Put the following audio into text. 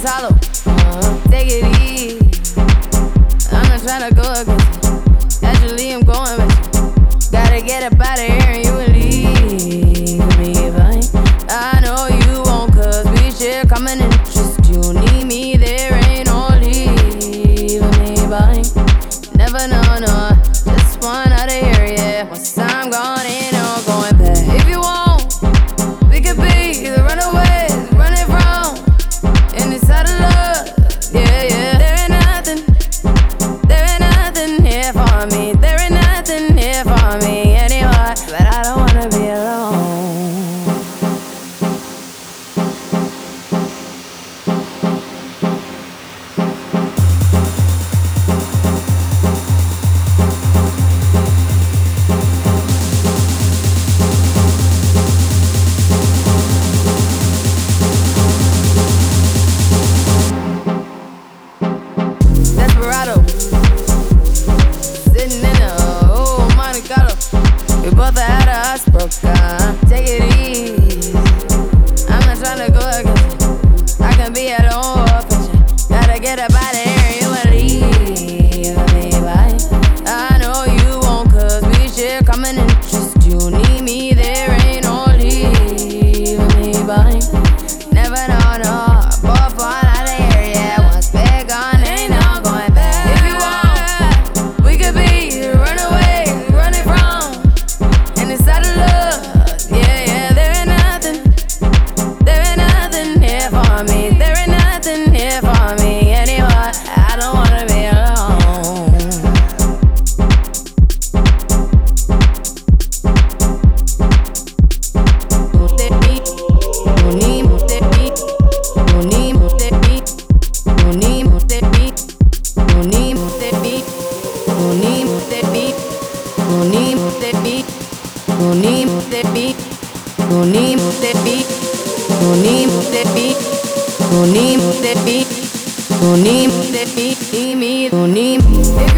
hollow. Take it easy. I'm not tryna go against it. Actually, I'm going back. Gotta get up out of here and you will leave me behind. I know you won't, cause we share common interest. You need me, there ain't no leaving me behind. Never know, no. Just one out of here, yeah. Once I'm gone, ain't no going back. If you want, we could be the runaways, running from inside of love. Yeah, yeah. There ain't nothing here for me. There ain't nothing here for me anymore. But I don't wanna be alone. Desperado, sitting in a Monte Carlo. We both had a hearts broken. Take it easy. I'm not tryna go against it. I can be at home or fishing. Gotta get up out of here. You wanna leave me behind. I know you won't, cause we share common interest. You need me, there ain't no leaving me behind. Never know, no. Both one out of here, yeah. Once we're gone, ain't no going back. If you want, we could be the runaway, running from inside of love. Yeah, yeah. There ain't nothing here for me. There ain't nothing here for me anymore. I don't wanna be alone. Move that beat, no need, move that beat, no need, move that beat, no need, move that beat, no need, move that beat, no need, move that beat, no need, move that beat, no need, move that beat, no need, move that beat, no need, move that beat, no need, move that beat, no need, move that beat, need me, no need.